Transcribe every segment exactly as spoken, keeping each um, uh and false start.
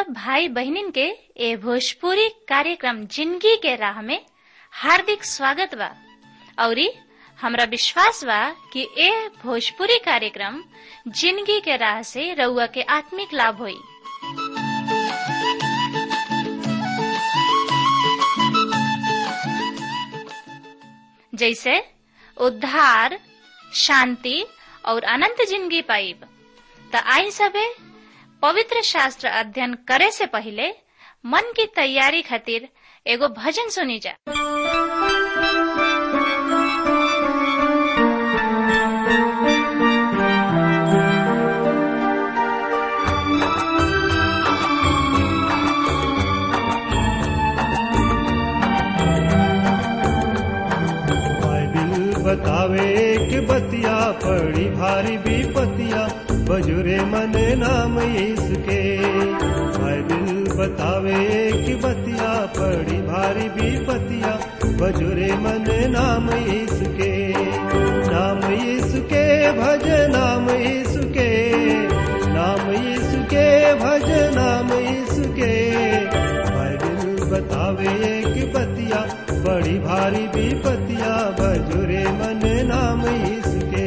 सब भाई बहनिन के ए भोजपुरी कार्यक्रम जिंदगी के राह में हार्दिक स्वागत बा। औरी हमरा विश्वास बा कि ए भोजपुरी कार्यक्रम जिंदगी के राह से रउआ के आत्मिक लाभ होई। जैसे उद्धार, शांति और अनंत जिंदगी पाइब। त आई सबे पवित्र शास्त्र अध्ययन करे से पहले मन की तैयारी खातिर एगो भजन सुनी जा। बाइबिल बतावे कि बतिया पड़ी भारी विपतिया बजुरे मन नाम यीशु के। बाइबिल बतावे कि बतिया पड़ी भारी विपतिया बजुरे मन नाम यीशु के। नाम यीशु के भज नाम यीशु के, नाम यीशु के भज नाम यीशु के। बाइबिल बतावे कि बतिया बड़ी भारी विपतिया बजुरे मन नाम यीशु के।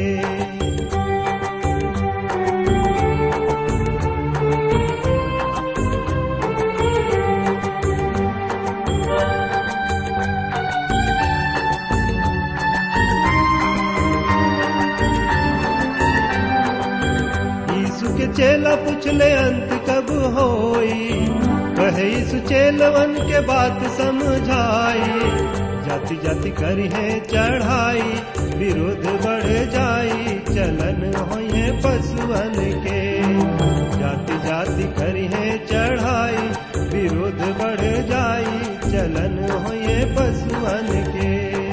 चेला पूछले अंत कब होई, कहे यीशु चेलवन के बात समझाई। जाति जाति करी है चढ़ाई, विरोध बढ़ जाई, चलन होए पशुअन के। जाति जाति करी है चढ़ाई, विरोध बढ़ जाई, चलन होए पशुअन के।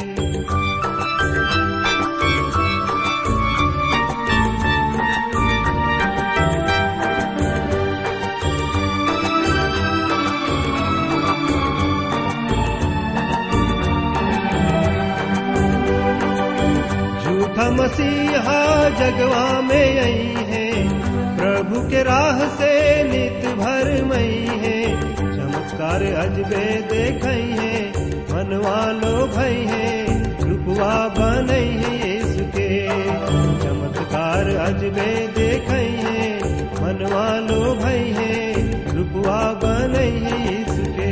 मसीहा जगवा में आई है, प्रभु के राह से नित भर मई है। चमत्कार अजबे देखई है, मनवा लो भई है, रूपवा बनई है यीशु के। चमत्कार अजबे देखई है, मनवा लो भई है, रूपवा बनई है यीशु के।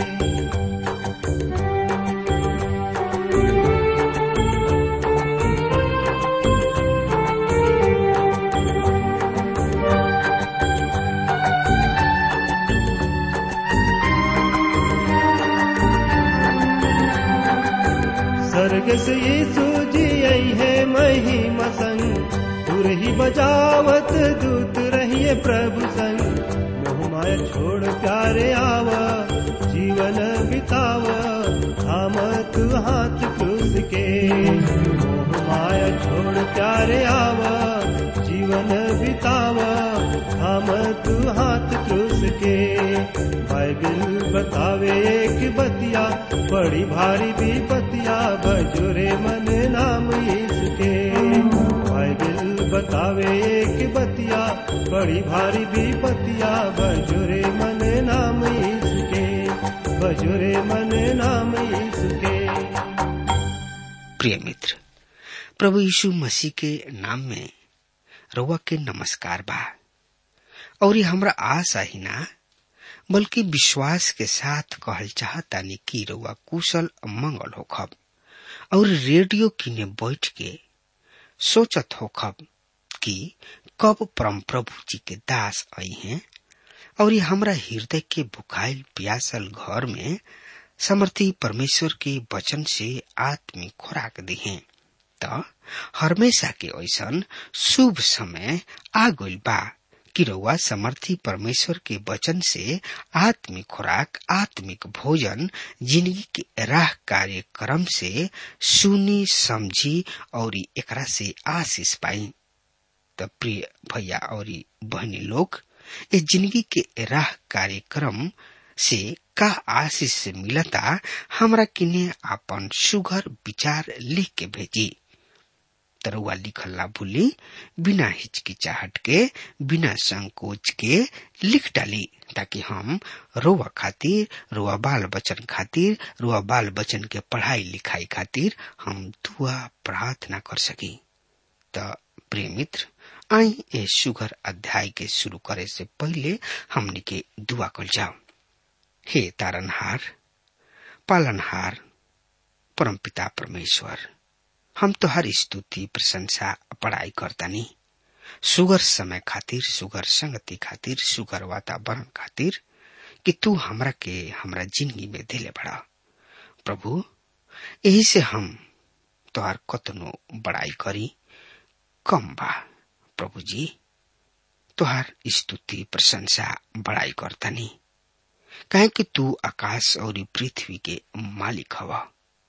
स्वर्ग से यीशु जी आई है महिमा संग, दूर ही बजावत दूत रहिए प्रभु संग। मोह माया छोड़ प्यारे आवा, जीवन बितावा, थाम तू हाथ क्रूस के। मोह माया छोड़ प्यारे आवा, जीवन बितावा, थाम तू हाथ क्रूस के। बाइबिल बतावे कि बतिया बड़ी भारी विपतिया बजुरे मन नाम यीशु के। बाइबिल बतावे कि बतिया बड़ी भारी विपतिया बजुरे मन नाम यीशु के, बजुरे मन नाम यीशु के। प्रिय मित्र, प्रभु यीशु मसीह के नाम में रउआ के नमस्कार बा। और ये हमरा आशा ही ना बल्कि विश्वास के साथ कहल चाहतानी कि रउआ कुशल मंगल होखब और रेडियो किने बैठ के सोचत होखब कि कब परम प्रभु जी के दास आई हैं और ये हमरा हृदय के भुखाइल प्यासल घर में समर्थी परमेश्वर के वचन से आत्मिक खुराक दिहे। त हमेशा के ऐसन शुभ समय आ गइल बा कि रउआ समर्थी परमेश्वर के वचन से आत्मिक खुराक, आत्मिक भोजन, जिंदगी के राह कार्यक्रम से सुनी, समझी और एकरा से आशीष पाई। त प्रिय भैया और बहनी लोग, ये जिंदगी के राह कार्यक्रम से का आशीष से मिलता, हमरा किने आपन सुघर विचार लिख के भेजी। तरुआ लिखल ना भूली, बिना हिचकिचाहट के, बिना संकोच के लिख डाली, ताकि हम रोवा खातिर, रोवा बाल बचन खातिर, रोवा बाल बचन के पढ़ाई लिखाई खातिर हम दुआ प्रार्थना कर सकी। त प्रिय मित्र, आई ए सुगर अध्याय के शुरू करे से पहले हमनी के दुआ कर जाओ। हे तारनहार, पालनहार, परमपिता परमेश्वर, हम तो हर स्तुति प्रशंसा पढ़ाई करतानी, सुगर समय खातिर, सुगर संगति खातिर, सुगर वातावरण खातिर कि तू हमरा के हमरा जिंदगी में दिले बड़ा प्रभु। यही से हम तोहार कतनो बड़ाई करी कम बा प्रभु जी। तोहार स्तुति प्रशंसा बड़ाई करतानी, काहे कि तू आकाश और पृथ्वी के मालिक हवा,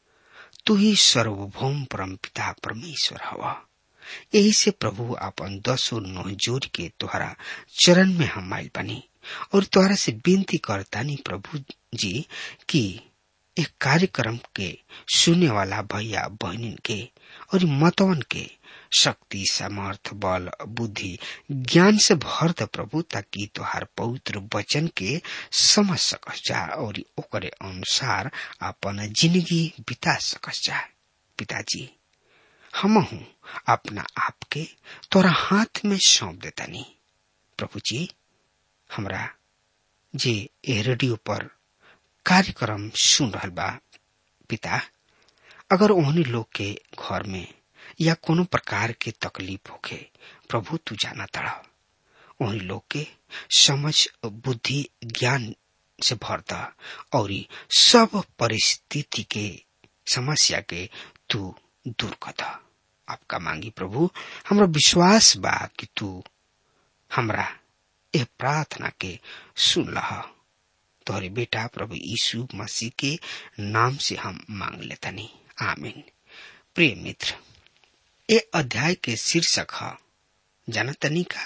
तू ही सर्वभौम परम पिता परमेश्वर हवा। यही से प्रभु आपन दसो नौ जोड़ के तुहरा चरण में हम आइल बनी और तुहरा से विनती करतानी प्रभु जी कि एक कार्यक्रम के सुने वाला भैया बहनिन के और मतवन के शक्ति, सामर्थ, बल, बुद्धि, ज्ञान से भर द प्रभु, ताकि तुहार पवित्र वचन के समझ सकस जा और ओकरे अनुसार अपन जिंदगी बिता सकस जा। पिताजी, हम हूँ अपना आप के तोरा हाथ में सौंप देतानी प्रभु जी। हमरा जे ए रेडियो पर कार्यक्रम सुन रहल बा पिता, अगर ओहनी लोग के घर में या कोनो प्रकार के तकलीफ होखे प्रभु तू जाना तड़ा, ओहनी लोग के समझ, बुद्धि, ज्ञान से भरता और सब परिस्थिति के समस्या के तू दूर करता। आपका मांगी प्रभु, हमरा विश्वास बा कि तू हमरा ए प्रार्थना के सुन लहा। तोहरे बेटा प्रभु यीशु मसीह के नाम से हम मांग लेतानी, आमीन। प्रिय मित्र, ए अध्याय के शीर्षक है जानतनी का,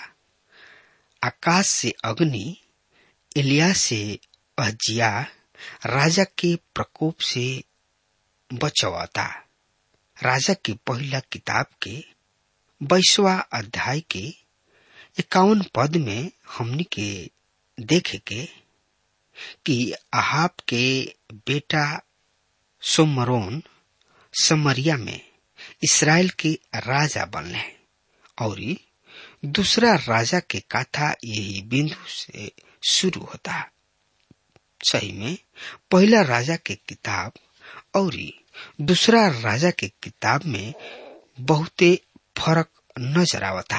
आकाश से अग्नि, एलिया से अहजिया राजा के प्रकोप से बचवाता। राजा की पहला किताब के बाईसवां अध्याय के इक्यावन पद में हमनी के देखे के कि अहाब के बेटा सोमरोन समरिया में इस्राएल के राजा बनले और दूसरा राजा के कथा यही बिंदु से शुरू होता। सही में पहला राजा के किताब और दूसरा राजा के किताब में बहुते फर्क नजर आवता।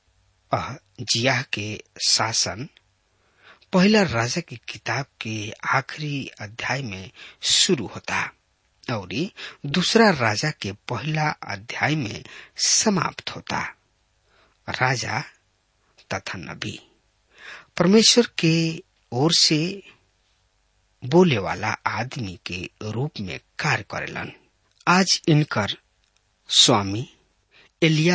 अहजिया के शासन पहला राजा की किताब के आखिरी अध्याय में शुरू होता और दूसरा राजा के पहला अध्याय में समाप्त होता। राजा तथा नबी परमेश्वर के ओर से बोले वाला आदमी के रूप में कार्य करेलन। आज इनकर स्वामी एलिया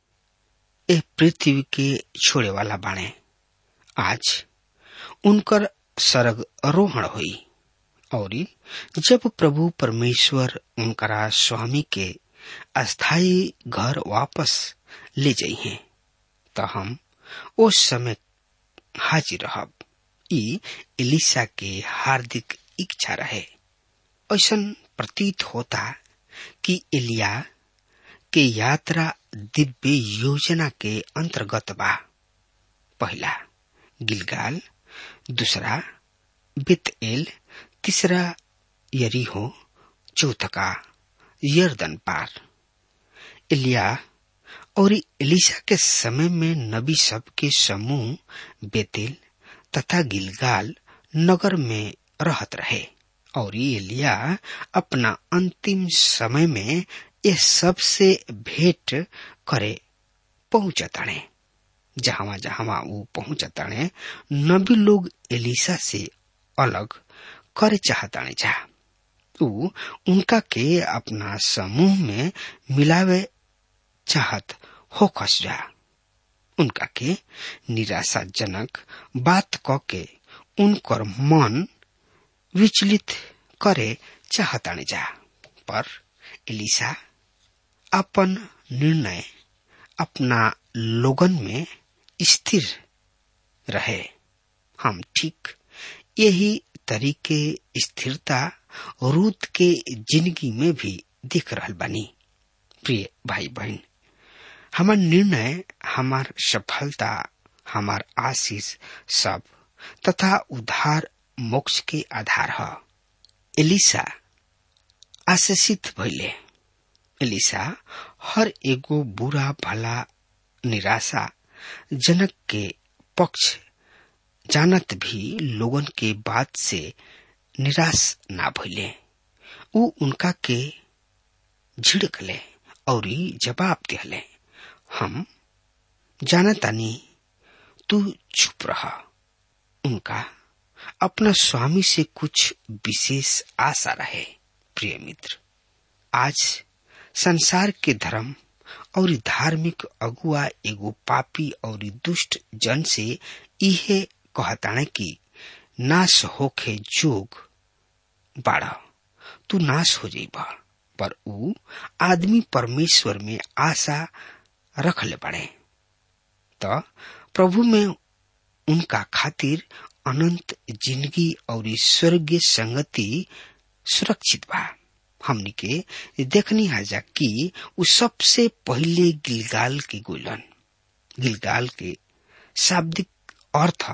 ए पृथ्वी के छोड़े वाला बाणे। आज उनकर सरग आरोहण हुई और जब प्रभु परमेश्वर उनकरा स्वामी के अस्थाई घर वापस ले जाई हैं तो हम उस समय हाजिर रहब। ई एलिशा के हार्दिक इच्छा रहे। ऐसा प्रतीत होता कि एलिया के यात्रा दिव्य योजना के अंतर्गत बा। पहला गिलगाल, दूसरा बेतएल, तीसरा यरीहो, चौथा यर्दन पार। एलिया और एलिशा के समय में नबी सब के समूह बेतेल तथा गिलगाल नगर में रहत रहे और एलिया अपना अंतिम समय में ये सबसे भेंट करे पहुंचताने। जहां जहां वो पहुंचताने नबी लोग एलिशा से अलग करे चाहताने जा। उ उनका के अपना समूह में मिलावे चाहत हो खस जा। उनका के निराशाजनक बात क के उनकर मन विचलित करे चाहताने जा। पर एलिशा अपन निर्णय अपना लोगन में स्थिर रहे। हम ठीक यही तरीके स्थिरता रूत के जिंदगी में भी दिख रहल बानी। प्रिय भाई बहन, हमार निर्णय, हमार सफलता, हमार आशीष सब तथा उद्धार मोक्ष के आधार है। एलिसा आशीषित भइले। एलिसा हर एगो बुरा भला निराशा जनक के पक्ष जानत भी लोगन के बात से निराश ना भइले। उ उनका के झिड़कले और जवाब दिहले, हम जानतानी, तू चुप रहा। उनका अपना स्वामी से कुछ विशेष आशा रहे। प्रिय मित्र, आज संसार के धर्म और धार्मिक अगुआ एगो पापी और दुष्ट जन से इहे कहताने कि नाश होखे जोग बाड़ा, तू नाश हो जाइबा। पर ऊ आदमी परमेश्वर में आशा रखले बड़े तो प्रभु में उनका खातिर अनंत जिंदगी और स्वर्गीय संगति सुरक्षित बा। हमनी के देखनी हाजा कि उ सबसे पहले गिलगाल के गोलन। गिलगाल के शाब्दिक अर्थ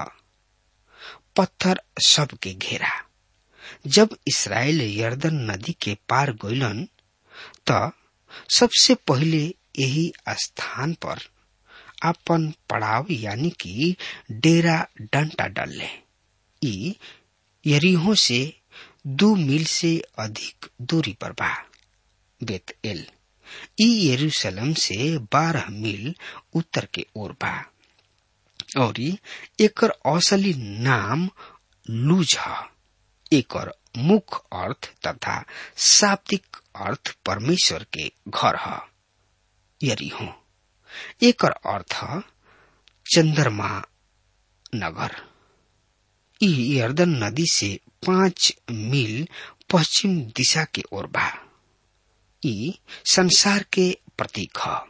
पत्थर सब के घेरा। जब इस्राएल यर्दन नदी के पार गइलन त सबसे पहले यही स्थान पर अपन पड़ाव यानी कि डेरा डंटा डाले। ई यरीहो से दो मील से अधिक दूरी पर बा। बेतएल ई यरूशलेम से बारह मील उत्तर के ओर बा और एकर असली नाम लूज है। एकर मुख्य अर्थ तथा शाब्दिक अर्थ परमेश्वर के घर है। यरीहो एकर अर्थ चंद्रमा नगर। ई यर्दन नदी से पांच मील पश्चिम दिशा के ओर बा। ई संसार के प्रतीक है।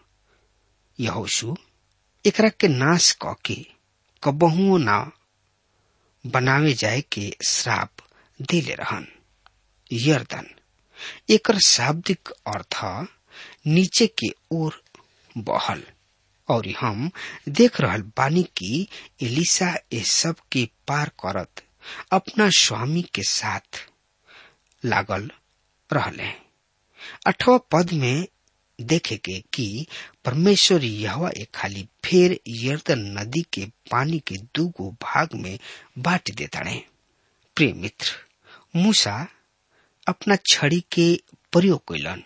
यहोशू एकरा के नाश क के कबहुओ ना बनावे जाए के श्राप देले रहन। यर्दन एकर शाब्दिक अर्थ नीचे के ओर बहल और हम देख रहल बानी कि एलिसा ए सब के पार करत अपना स्वामी के साथ लागल रहले। अठवा पद में देखे के कि परमेश्वर यहोवा एक खाली फेर यर्दन नदी के पानी के दूगो भाग में बांट देताड़े। प्रिय मित्र, मूसा अपना छड़ी के प्रयोग कैलन।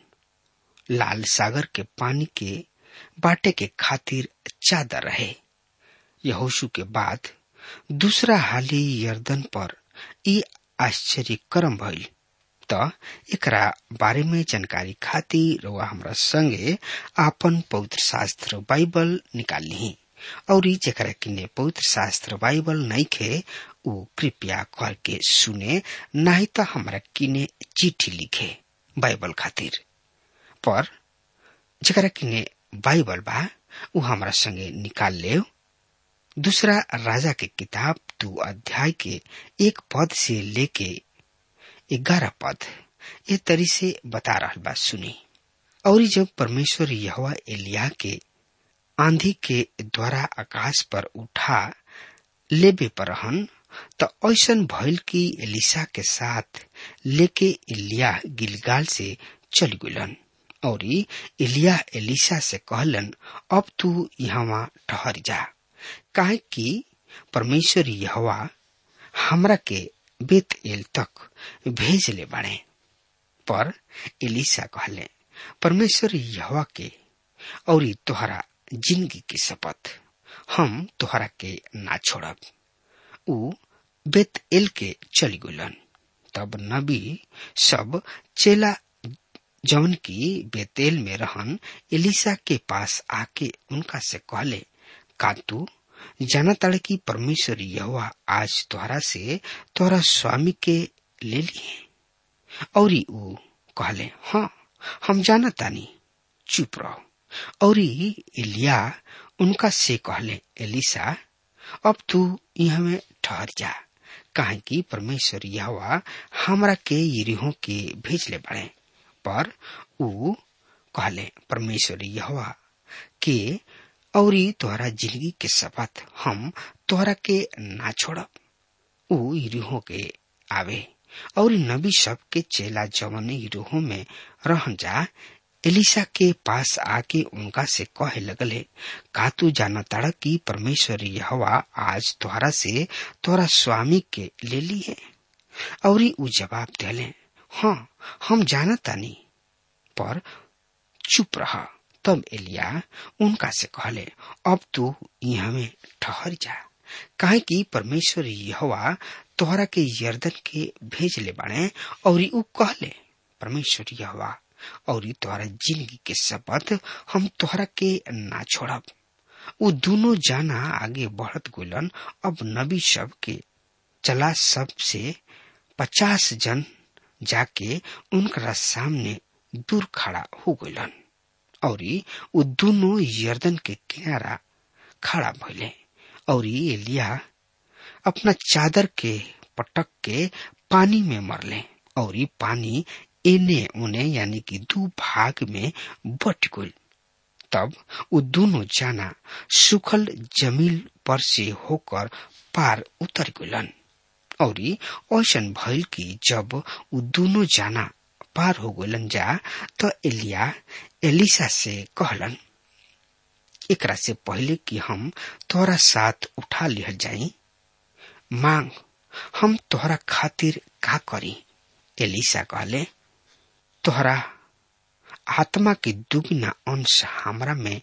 लाल सागर के पानी के बाटे के खातिर चादर रहे। यहोशू के बाद दूसरा हाली यर्दन पर ई आश्चर्य कर्म भइल। त एकरा बारे में जानकारी खातिर रउआ हमरा संगे आपन पवित्र शास्त्र बाइबल निकाल ली और जेकरा किने पवित्र शास्त्र बाइबल नहीं खे उ कृपया करके सुने, नहीं तो हमरा किने चिट्ठी लिखे बाइबल खातिर। पर जेकरा किने बाइबल बा उ हमरा संगे निकाल ले। दूसरा राजा के किताब दो अध्याय के एक पद से लेके ग्यारह पद ये तरी से बता रहा बा, सुनी। और जब परमेश्वर यहोवा एलिया के आंधी के द्वारा आकाश पर उठा लेबे पर रहन तो ऐसन भइल कि एलिसा के साथ लेके एलिया गिलगाल से चल गइलन। और एलिया एलिसा से कहलन, अब तू यहाँ ठहर जा, काहे कि परमेश्वर यहोवा हमरा के बेतएल तक भेज ले बाड़े। पर एलिसा कहले, परमेश्वर यहोवा के और तोहरा जिंदगी की शपथ, हम तोहरा के ना छोड़ब। उ बेतएल के चली गइलन। तब नबी सब चेला जौन की बेतेल में रहन एलिसा के पास आके उनका से कहले, का तू जाना ताड़े कि परमेश्वर यहोवा आज तोहरा से तोहरा स्वामी के ले लिए? और ऊ कहले, हाँ हम जाना तानी। चुप रहो, और एलिया उनका से कहले, एलिसा अब तू यहाँ में ठहर जा, काहे कि परमेश्वर यहोवा हमरा के यरीहो के भेजले बड़े। पर ऊ कहले, परमेश्वर यहोवा के औरी तोहरा जिंदगी के शपथ हम तोहरा के ना छोड़ब। ऊ यरीहो के आवे और नबी सब के चेला जवन यरीहो में रहन जा एलिसा के पास आके उनका से कहे लगले, का तू जानताड़ा कि परमेश्वर यहोवा आज तोहरा से तोहरा स्वामी के ले ली है? और ऊ जवाब देले, हाँ हम जानतानी। पर चुप रहा। तब एलिया उनका से कहले, अब तू यहाँ में ठहर जा, काहे कि परमेश्वर यहोवा तोहरा के यरदन के भेज ले बाड़े। और ऊ कहले, परमेश्वर यहोवा और तोहरा जिंदगी के शपथ हम तोहरा के ना छोड़ब। वो दोनों जाना आगे बढ़त गुलन। अब नबी सब के चला सब से पचास जन जाके उनका सामने दूर खड़ा हो गलन और वो दोनों यरदन के किनारा खड़ा भइले। और एलिया अपना चादर के पटक के पानी में मरले और पानी एने उने यानी कि दो भाग में बट गई। तब वो दोनों जाना सुखल जमीन पर से होकर पार उतर गलन। और ऐसन भइल कि जब वो दोनों जाना पार हो गलन जा तो एलिया एलिसा से कहलन, एकरा से पहले कि हम तोहरा साथ उठा लिहल जाई, मांग हम तोहरा खातिर का करी? एलिसा कहले, तोहरा आत्मा के दुगना अंश हमरा में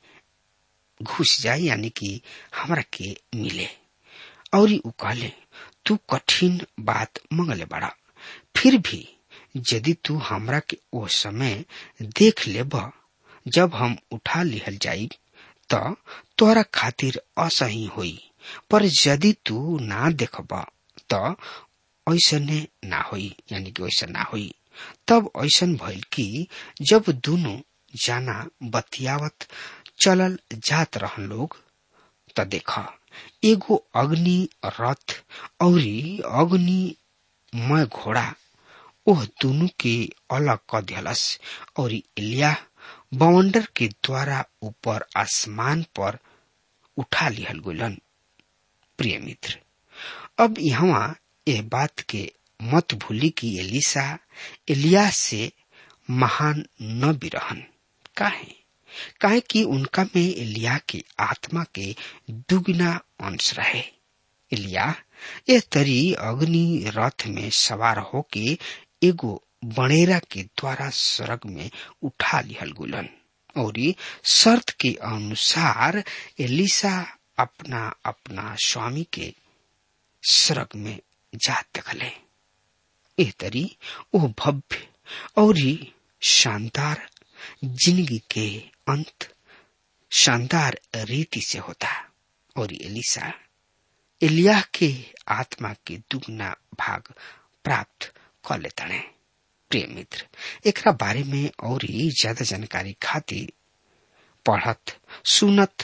घुस जाए यानी कि हमरा के मिले। और ऊ कहले, तू कठिन बात मंगले बड़ा, फिर भी यदि तू हमरा के ओ समय देख लेब जब हम उठा लिहल जाई तो तोहरा खातिर असही होई, पर यदि तू ना देखब तो ऐसने ना होई यानी कि वैसा ना होई। तब ऐसन भइल कि जब दोनों जाना बतियावत चलल जात रहन लोग त देखा एगो अग्नि रथ और अग्नि मय घोड़ा ओह दोनों के अलग क दिहलस और एलिया बवंडर के द्वारा ऊपर आसमान पर उठा लिहल गइलन। प्रिय मित्र, अब यहाँ यह बात के मत भूली कि एलिसा एलिया से महान न भी रहन। काहे काहे कि उनका में एलिया के आत्मा के दुगना अंश रहे। एलिया ए तरी अग्नि रथ में सवार होके एगो बनेरा के द्वारा स्वर्ग में उठा लिहल गुलन और शर्त के अनुसार एलिसा अपना अपना स्वामी के स्वर्ग में जा देखले। एह तरी ओ भव्य और शानदार जिंदगी के अंत शानदार रीति से होता और एलिसा एलिया के आत्मा के दुगना भाग प्राप्त कर लेता है। प्रिय मित्र, एकरा बारे में और ज्यादा जानकारी खातिर पढ़त सुनत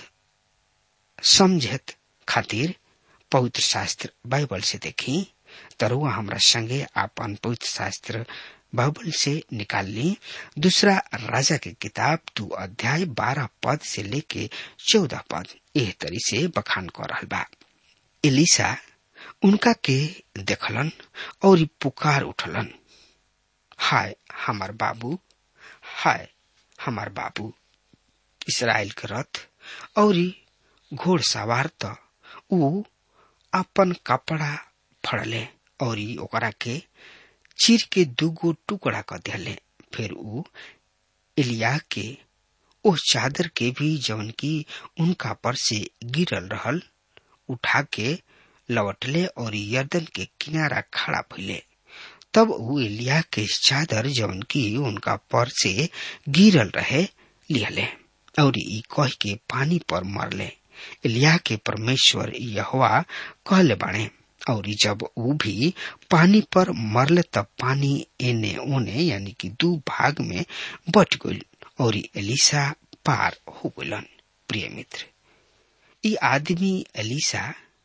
समझत खातिर पवित्र शास्त्र बाइबल से देखी तरुआ हमरा संगे आपन पवित्र शास्त्र बाइबल से निकाल ली। दूसरा राजा के किताब दो अध्याय बारह पद से लेके चौदह पद एह तरी से बखान कर रहल बा। एलिसा उनका के देखलन और पुकार उठलन, हाय हमार बाबू, हाय हमार बाबू। इस्राएल के रथ और घोड़सवार त ऊ अपन कपड़ा फड़ले और ओकरा के चीर के दुगो टुकड़ा कर दिले। फिर ऊ एलिया के ओह चादर के भी जवन की उनका पर से गिरल रहल उठा के लौटले और यरदन के किनारा खड़ा भइले। तब ऊ एलिया के चादर जवन की उनका पर से गिरल रहे लिहले और ई कह के पानी पर मरले। एलिया के परमेश्वर यहोवा कहले बाणे और जब ऊ भी पानी पर मरले तब पानी एने ओने यानी कि दो भाग में बट गइल और एलिसा पार हो गलन। प्रिय मित्र, ई आदमी एलिसा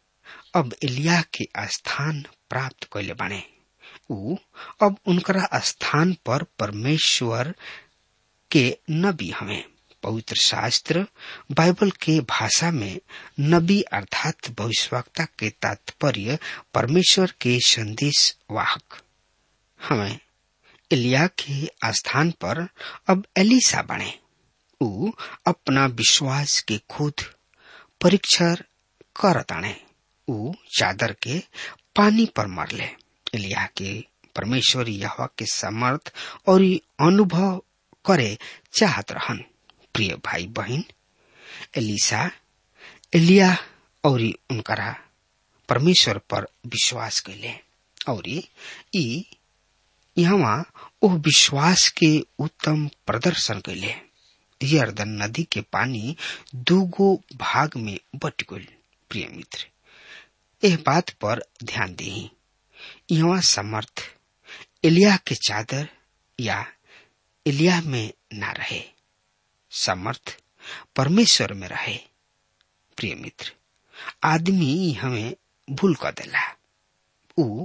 अब एलिया के स्थान प्राप्त कैले बने। ऊ अब उनकरा स्थान पर परमेश्वर के नबी हमें। पवित्र शास्त्र बाइबल के भाषा में नबी अर्थात भविष्यवक्ता के तात्पर्य परमेश्वर के संदेश वाहक हमें। एलिया के स्थान पर अब एलिसा बने। ऊ अपना विश्वास के खुद परीक्षण करताने। ऊ चादर के पानी पर मरले। एलिया के परमेश्वर यहोवा के समर्थ और अनुभव करे चाहत रहन। प्रिय भाई बहन, एलिसा एलिया और उनकरा परमेश्वर पर विश्वास कैले और ई यहाँ ओ विश्वास के उत्तम प्रदर्शन कैले। यर्दन नदी के पानी दूगो भाग में बट गइल। प्रिय मित्र, एह बात पर ध्यान देही, यहाँ समर्थ एलिया के चादर या एलिया में ना रहे, समर्थ परमेश्वर में रहे। प्रिय मित्र, आदमी हमें भूल कर देला। ऊ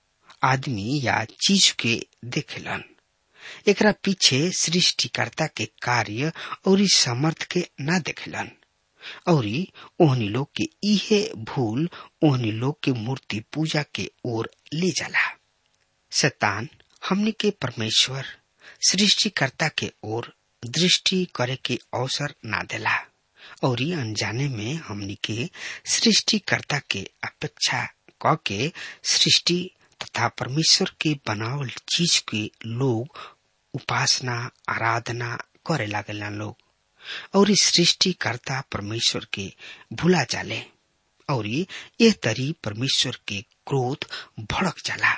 आदमी या चीज के देखेलन, एकरा पीछे सृष्टिकर्ता के कार्य और समर्थ के ना देखेलन और ओहनी लोग के इहे भूल ओहनी लोग के मूर्ति पूजा के ओर ले जाला। शैतान हमने के परमेश्वर सृष्टिकर्ता के ओर दृष्टि करे के अवसर ना देला और अनजाने में हमने के सृष्टिकर्ता के अपेक्षा क के सृष्टि तथा परमेश्वर के बनावल चीज के लोग उपासना आराधना करे लागेला लोग और सृष्टिकर्ता परमेश्वर के भुला जाले और ये तरी परमेश्वर के क्रोध भड़क जाला।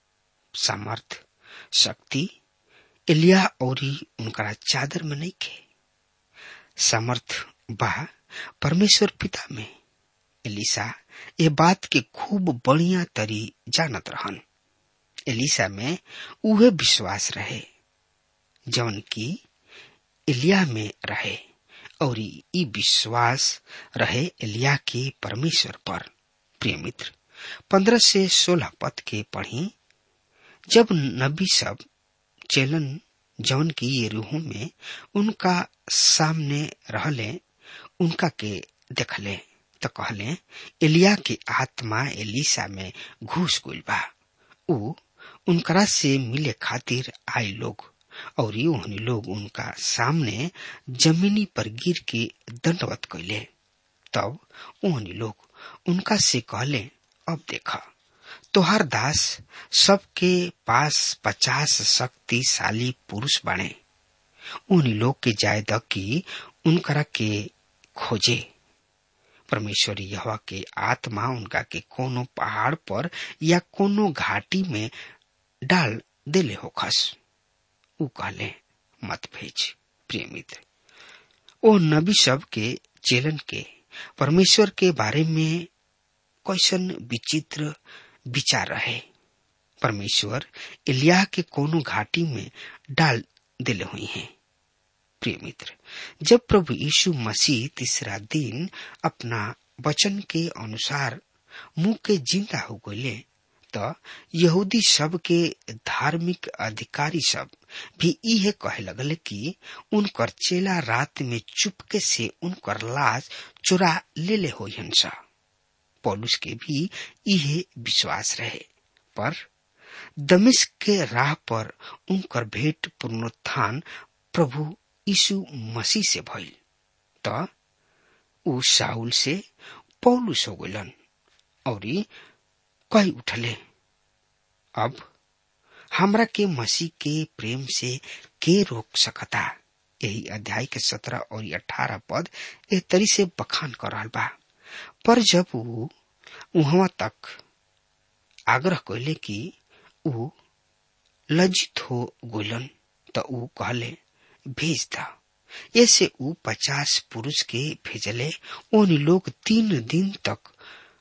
सामर्थ शक्ति एलिया और उनका चादर में नहीं खे, सामर्थ बा परमेश्वर पिता में। एलिसा ये बात के खूब बढ़िया तरी जानत रहन। एलिसा में उहे विश्वास रहे जौन की एलिया में रहे और ई विश्वास रहे एलिया के परमेश्वर पर। प्रिय मित्र, पंद्रह से सोलह पद के पढ़ी। जब नबी सब चेलन जौन की यरीहो में उनका सामने रहले उनका के देखले तो कहले, एलिया के आत्मा एलिसा में घुस गइल बा। ऊ उनकरा से मिले खातिर आए लोग और उन्हीं लोग उनका सामने जमीनी पर गिर के दंडवत कैले। तब उन्हीं लोग उनका से कहले, अब देखा तोहार दास सबके पास पचास शक्तिशाली पुरुष बने। उन्हीं लोग के जाय द की उनकरा के खोजे। परमेश्वर यहोवा के आत्मा उनका के कोनो पहाड़ पर या कोनो घाटी में डाल देले होखस। ऊ कहले, मत भेज। प्रिय मित्र, ओ नबी सब के चेलन के परमेश्वर के बारे में कैसन विचित्र विचार रहे। परमेश्वर एलिया के कोनो घाटी में डाल दिले हुई हैं। प्रिय मित्र, जब प्रभु यीशु मसीह तीसरा दिन अपना वचन के अनुसार मुंह के जिंदा हो गए तो यहूदी सब के धार्मिक अधिकारी सब भी इहे कहे लगले कि उनकर चेला रात में चुपके से उनकर लाश चुरा ले ले हो हंसा। पौलुस के भी इहे विश्वास रहे, पर दमिश्क के राह पर उनकर भेंट पुनरुत्थान प्रभु यीशु मसीह से भइल त ऊ शाऊल से पौलुस हो गइलन और कही उठले, अब हमरा के मसीह के प्रेम से के रोक सकता। यही अध्याय के सत्रह और अठारह पद एक तरी से बखान कर रहा बा। पर जब ऊ वहां तक आग्रह कैले कि ऊ लज्जित हो गइलन त ऊ कहले, भेज दा। ऐसे ऊ पचास पुरुष के भेजले। उन लोग तीन दिन तक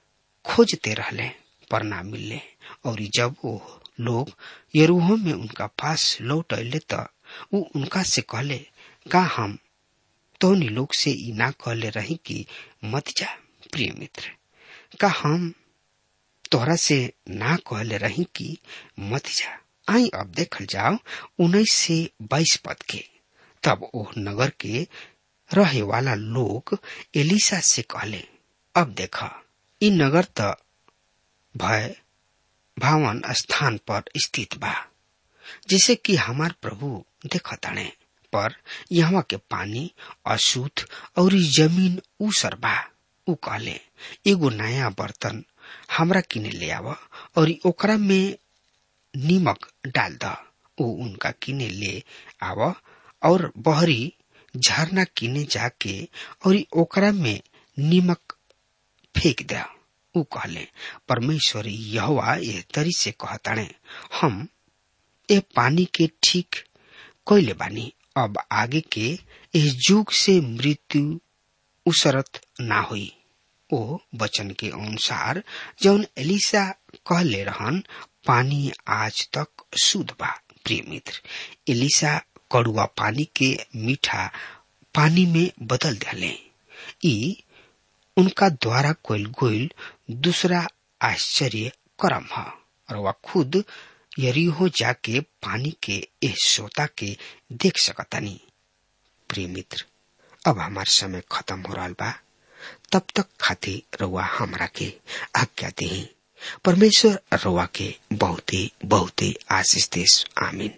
खोजते रहले पर ना मिलले और जब वो लोग यरूहो में उनका पास लौट अले त ऊ उनका से कहले, का हम तोहनी लोग से ई ना कहले रही कि मत जा। प्रिय मित्र, का हम तोहरा से ना कहले रही कि मत जा। आई अब देखल जाओ उन्नीस से बाईस पद के। तब ओ नगर के रहे वाला लोग एलिसा से कहले, अब देखा इ नगर त भय भावन स्थान पर स्थित बा, जिसे कि हमार प्रभु देखताने, पर यहाँ के पानी अशुद्ध और जमीन ऊसर बा। उ कहले, एगो नया बर्तन हमरा किने ले आवा और ओकरा में नीमक डाल द। उ उनका किने ले आवा और बहरी झरना किने जाके और ओकरा में नीमक फेंक दे। उ कहले, परमेश्वर यहोवा एह तरी से कहताणे, हम ए पानी के ठीक कइले बानी, अब आगे के इस युग से मृत्यु उसरत ना हुई। ओ वचन के अनुसार जौन एलिसा कहले रहन, पानी आज तक शुद्ध बा। प्रिय मित्र, एलिसा कड़ुआ पानी के मीठा पानी में बदल दिले। ई उनका द्वारा कोइल गोइल दूसरा आश्चर्य कर्म है, और वह खुद यरीहो जाके पानी के इस सोता के देख सकतानी। प्रिय मित्र, अब हमार समय खत्म हो रहा बा, तब तक खातिर रउआ हमरा के आज्ञा देही। परमेश्वर रउआ के बहुते बहुते आशीष देस। आमीन।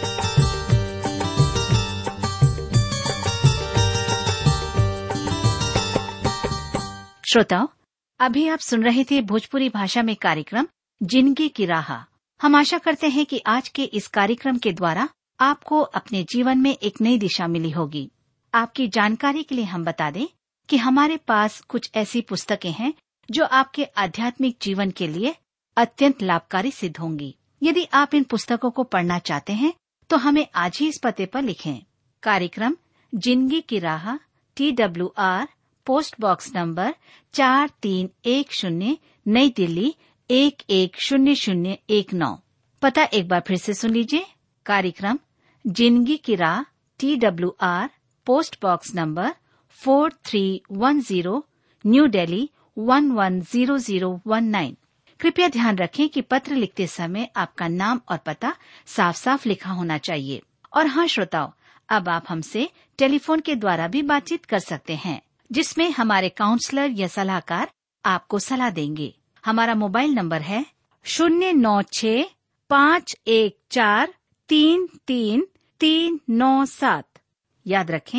श्रोताओ, अभी आप सुन रहे थे भोजपुरी भाषा में कार्यक्रम जिंदगी की राह। हम आशा करते हैं कि आज के इस कार्यक्रम के द्वारा आपको अपने जीवन में एक नई दिशा मिली होगी। आपकी जानकारी के लिए हम बता दें कि हमारे पास कुछ ऐसी पुस्तकें हैं जो आपके आध्यात्मिक जीवन के लिए अत्यंत लाभकारी सिद्ध होंगी। यदि आप इन पुस्तकों को पढ़ना चाहते हैं तो हमें आज ही इस पते पर लिखें। कार्यक्रम जिंदगी की राह, T W R, post box number चार तीन एक शून्य, नई दिल्ली एक एक शून्य शून्य एक नौ। पता एक बार फिर से सुन लीजिए। कार्यक्रम जिंदगी की राह, T W R, post box number four three one zero, New Delhi one one zero zero one nine. कृपया ध्यान रखें कि पत्र लिखते समय आपका नाम और पता साफ साफ लिखा होना चाहिए। और हाँ श्रोताओ, अब आप हमसे टेलीफोन के द्वारा भी बातचीत कर सकते हैं, जिसमें हमारे काउंसलर या सलाहकार आपको सलाह देंगे। हमारा मोबाइल नंबर है शून्य नौ छ पाँच एक चार तीन तीन तीन नौ सात। याद रखें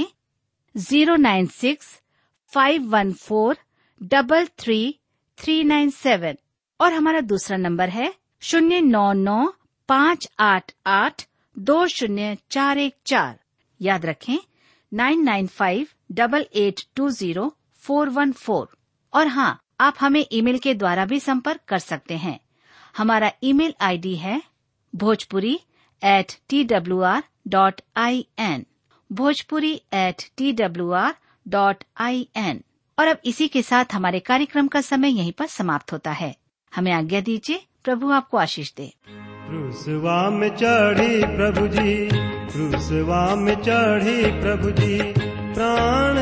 zero nine six five one four double three three nine seven. और हमारा दूसरा नंबर है शून्य नौ नौ पाँच आठ आठ दो शून्य चार एक चार। याद रखें nine nine five double eight two zero four one four. और हाँ, आप हमें ईमेल के द्वारा भी संपर्क कर सकते हैं। हमारा ईमेल आईडी है Bhojpuri at T W R dot I N, Bhojpuri at T W R dot I N. और अब इसी के साथ हमारे कार्यक्रम का समय यहीं पर समाप्त होता है। हमें आज्ञा दीजिए। प्रभु आपको आशीष दे। क्रूसवा में चढ़ी प्रभु जी, क्रूसवा में चढ़ी प्रभु जी, प्राण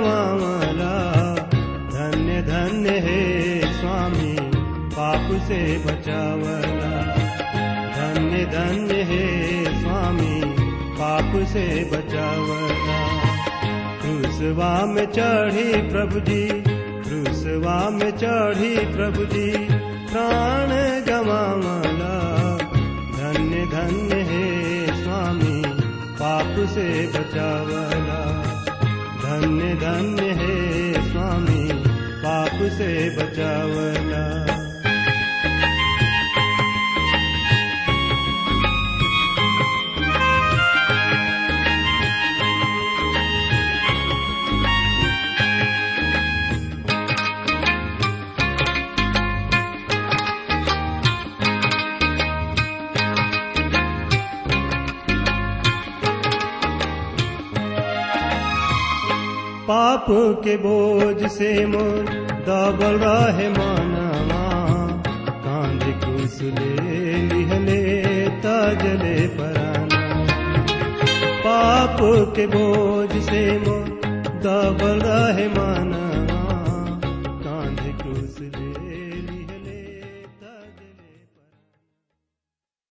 गवावला। धन्य धन्य है स्वामी, पाप से बचावला। धन्य धन्य है स्वामी, पाप से बचावला। क्रूसवा में चढ़ी प्रभु जी, क्रूसवा में चढ़ी प्रभु जी, प्राण गवावला। धन्य धन्य है स्वामी, पाप से बचावला। धन्य धन्य है स्वामी, पाप से बचावला। पाप के बोझ से मोर दबल रहे मनवा, कांध कुसले लिहले तजले पराना। पाप के बोझ से मोर का बल रहे मानवा कांधे क्रूस ले